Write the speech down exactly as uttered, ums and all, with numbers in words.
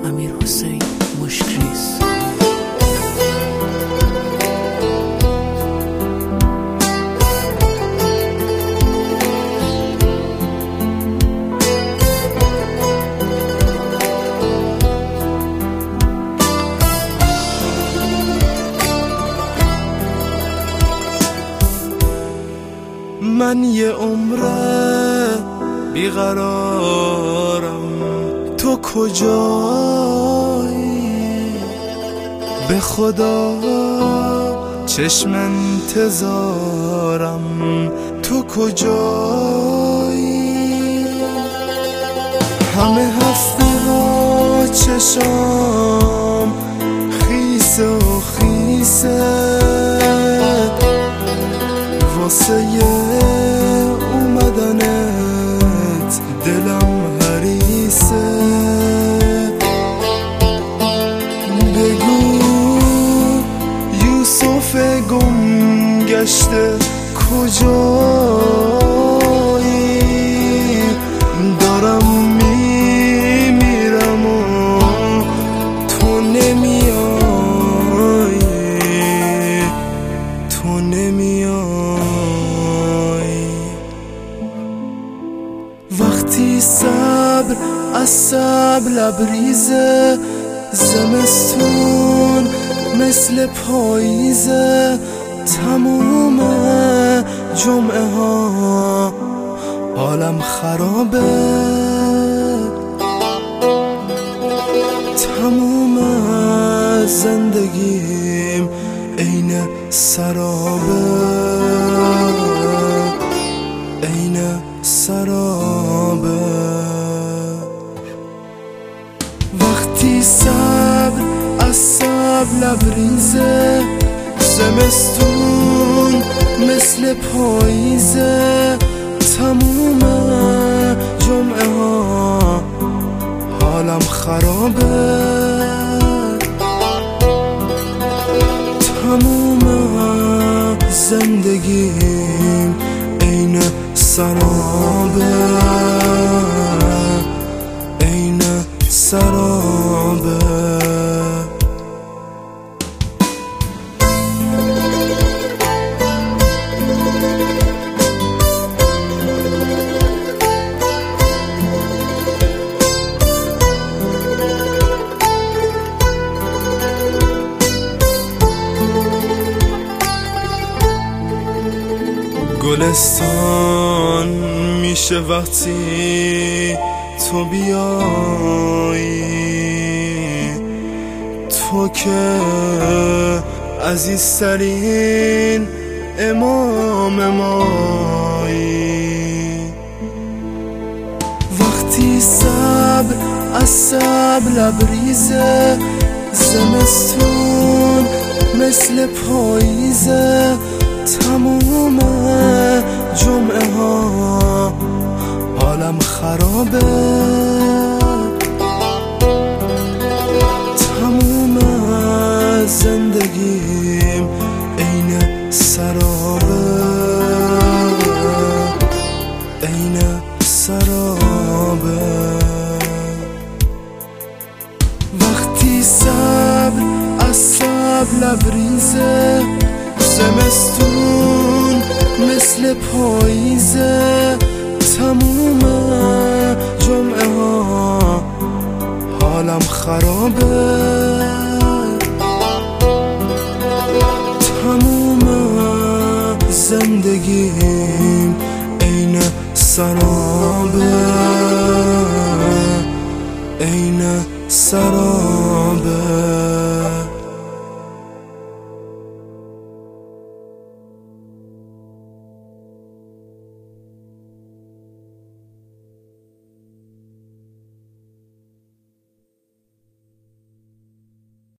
امیر حسین مشکریز. من یه عمره بیقرارم، تو کجایی؟ به خدا چشم انتظارم، تو کجایی؟ همه هفته ها چشام خیسه و خیسه واسه اومدنت، دلم حریصه. بگو یوسف گم گشته کجایی؟ دارم میمیرم و تو نمیای، تو نمیای. وقتی صبر از صبر لبریزه، زمستون مثل پاییزه، تموم جمعه ها حالم خرابه، تموم زندگیم عین سرابه، عین سرابه. وقتی صبر از صبر لبریزه، زمستون مثل پاییزه، تموم جمعه ها حالم خرابه، تموم زندگیم عین سرابه، عین سرابه. گلستان میشه وقتی تو بیایی، تو که عزیزترین امام مایی. وقتی صبر از صبر لبریزه، زمستون مثل پاییزه، تموم جمعه ها حالم خرابه، تموم زندگیم عین سرابه، عین سرابه. وقتی صبر از صبر لبریزه، زمستون مثل پاییزه، تموم جمعه ها حالم خرابه، تموم زندگیم عین سرابه.